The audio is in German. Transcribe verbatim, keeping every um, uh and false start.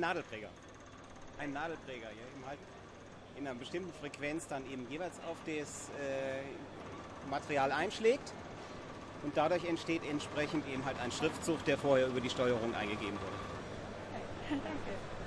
Nadelpräger. Ein Nadelpräger, ja, eben halt in einer bestimmten Frequenz dann eben jeweils auf das äh, Material einschlägt und dadurch entsteht entsprechend eben halt ein Schriftzug, der vorher über die Steuerung eingegeben wurde. Okay. Danke.